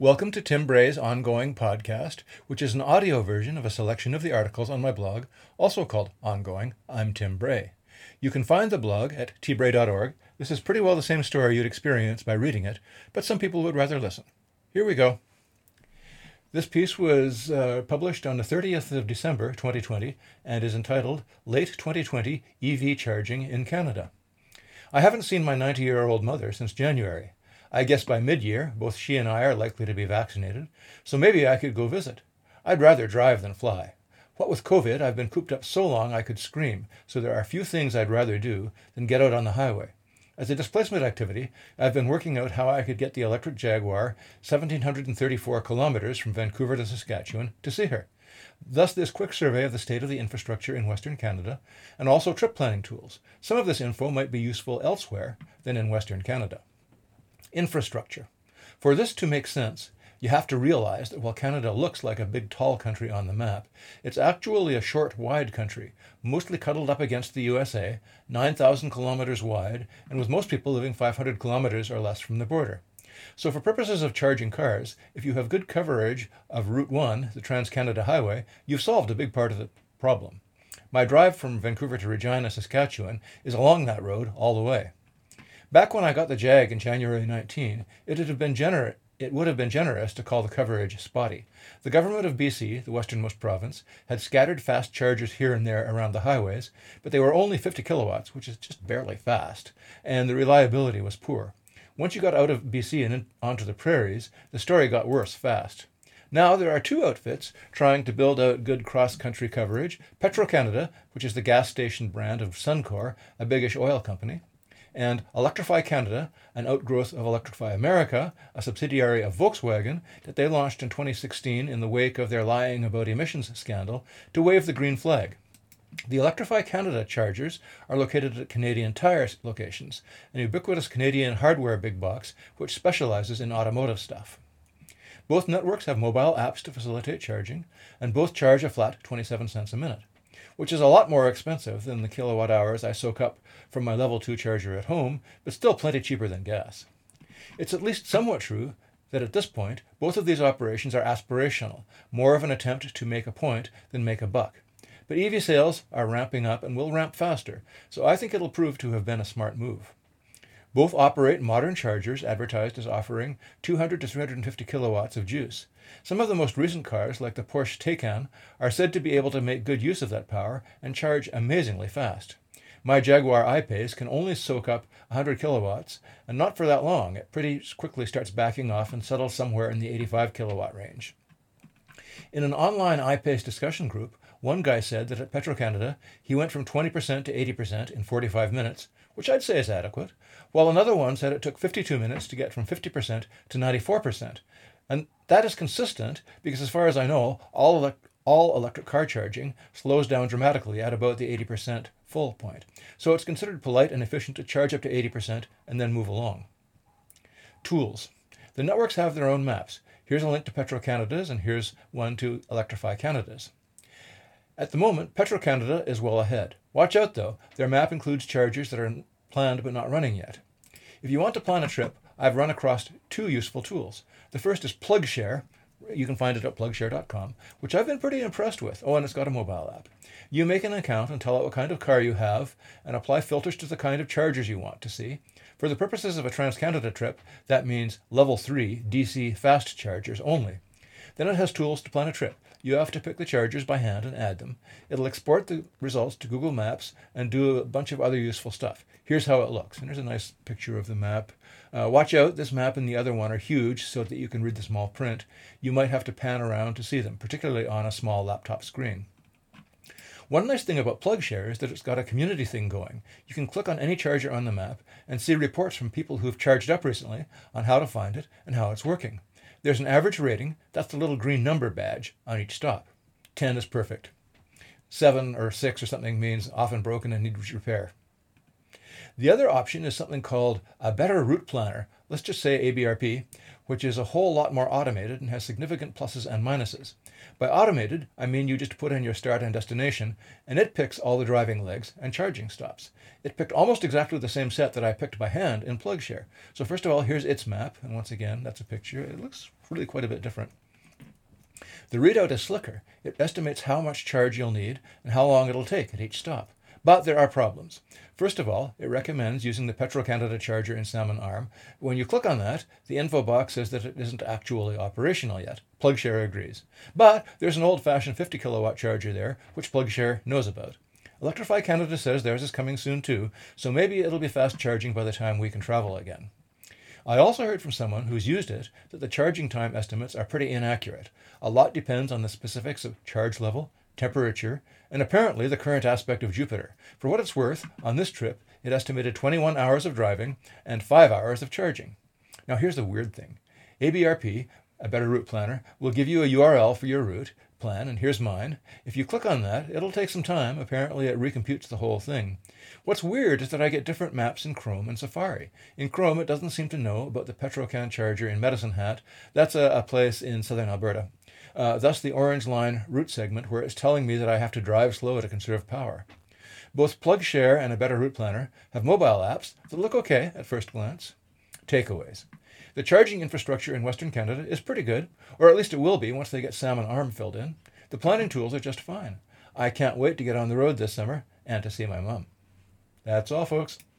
Welcome to Tim Bray's Ongoing Podcast, which is an audio version of a selection of the articles on my blog, also called Ongoing. I'm Tim Bray. You can find the blog at tbray.org. This is pretty well the same story you'd experience by reading it, but some people would rather listen. Here we go. This piece was published on the 30th of December 2020 and is entitled Late 2020 EV Charging in Canada. I haven't seen my 90-year-old mother since January. I guess by mid-year, both she and I are likely to be vaccinated, so maybe I could go visit. I'd rather drive than fly. What with COVID, I've been cooped up so long I could scream, so there are few things I'd rather do than get out on the highway. As a displacement activity, I've been working out how I could get the electric Jaguar 1,734 kilometers from Vancouver to Saskatchewan to see her. Thus this quick survey of the state of the infrastructure in Western Canada, and also trip planning tools. Some of this info might be useful elsewhere than in Western Canada. Infrastructure. For this to make sense, you have to realize that while Canada looks like a big tall country on the map, it's actually a short wide country, mostly cuddled up against the USA, 9,000 kilometers wide, and with most people living 500 kilometers or less from the border. So for purposes of charging cars, if you have good coverage of Route 1, the Trans-Canada Highway, you've solved a big part of the problem. My drive from Vancouver to Regina, Saskatchewan is along that road all the way. Back when I got the Jag in January 19, it would have been generous to call the coverage spotty. The government of BC, the westernmost province, had scattered fast chargers here and there around the highways, but they were only 50 kilowatts, which is just barely fast, and the reliability was poor. Once you got out of BC and onto the prairies, the story got worse fast. Now there are two outfits trying to build out good cross-country coverage, Petro-Canada, which is the gas station brand of Suncor, a biggish oil company, and Electrify Canada, an outgrowth of Electrify America, a subsidiary of Volkswagen that they launched in 2016 in the wake of their lying about emissions scandal to wave the green flag. The Electrify Canada chargers are located at Canadian Tire locations, an ubiquitous Canadian hardware big box which specializes in automotive stuff. Both networks have mobile apps to facilitate charging, and both charge a flat 27 cents a minute, which is a lot more expensive than the kilowatt hours I soak up from my level 2 charger at home, but still plenty cheaper than gas. It's at least somewhat true that at this point, both of these operations are aspirational, more of an attempt to make a point than make a buck. But EV sales are ramping up and will ramp faster, so I think it'll prove to have been a smart move. Both operate modern chargers advertised as offering 200 to 350 kilowatts of juice. Some of the most recent cars, like the Porsche Taycan, are said to be able to make good use of that power and charge amazingly fast. My Jaguar I-Pace can only soak up 100 kilowatts, and not for that long. It pretty quickly starts backing off and settles somewhere in the 85 kilowatt range. In an online I-Pace discussion group, one guy said that at Petro-Canada, he went from 20% to 80% in 45 minutes, which I'd say is adequate, while another one said it took 52 minutes to get from 50% to 94%. And that is consistent because, as far as I know, all electric car charging slows down dramatically at about the 80% full point. So it's considered polite and efficient to charge up to 80% and then move along. Tools. The networks have their own maps. Here's a link to Petro-Canada's and here's one to Electrify Canada's. At the moment, Petro-Canada is well ahead. Watch out though, their map includes chargers that are planned but not running yet. If you want to plan a trip, I've run across two useful tools. The first is PlugShare. You can find it at plugshare.com, which I've been pretty impressed with. Oh, and it's got a mobile app. You make an account and tell it what kind of car you have and apply filters to the kind of chargers you want to see. For the purposes of a Trans-Canada trip, that means level 3 DC fast chargers only. Then it has tools to plan a trip. You have to pick the chargers by hand and add them. It'll export the results to Google Maps and do a bunch of other useful stuff. Here's how it looks. And there's a nice picture of the map. Watch out, this map and the other one are huge so that you can read the small print. You might have to pan around to see them, particularly on a small laptop screen. One nice thing about PlugShare is that it's got a community thing going. You can click on any charger on the map and see reports from people who've charged up recently on how to find it and how it's working. There's an average rating, that's the little green number badge, on each stop. 10 is perfect. 7 or 6 or something means often broken and needs repair. The other option is something called a Better Route Planner, let's just say ABRP, which is a whole lot more automated and has significant pluses and minuses. By automated, I mean you just put in your start and destination, and it picks all the driving legs and charging stops. It picked almost exactly the same set that I picked by hand in PlugShare. So first of all, here's its map, and once again, that's a picture. It looks really quite a bit different. The readout is slicker. It estimates how much charge you'll need and how long it'll take at each stop. But there are problems. First of all, it recommends using the Petro-Canada charger in Salmon Arm. When you click on that, the info box says that it isn't actually operational yet. PlugShare agrees. But there's an old-fashioned 50 kilowatt charger there, which PlugShare knows about. Electrify Canada says theirs is coming soon too, so maybe it'll be fast charging by the time we can travel again. I also heard from someone who's used it that the charging time estimates are pretty inaccurate. A lot depends on the specifics of charge level, temperature, and apparently the current aspect of Jupiter. For what it's worth, on this trip, it estimated 21 hours of driving and 5 hours of charging. Now here's the weird thing. ABRP, a Better Route Planner, will give you a URL for your route plan, and here's mine. If you click on that, it'll take some time. Apparently it recomputes the whole thing. What's weird is that I get different maps in Chrome and Safari. In Chrome, it doesn't seem to know about the Petro-Can charger in Medicine Hat. That's a place in southern Alberta. Thus the orange line route segment where it's telling me that I have to drive slow to conserve power. Both PlugShare and a Better Route Planner have mobile apps that look okay at first glance. Takeaways. The charging infrastructure in Western Canada is pretty good, or at least it will be once they get Salmon Arm filled in. The planning tools are just fine. I can't wait to get on the road this summer and to see my mom. That's all, folks.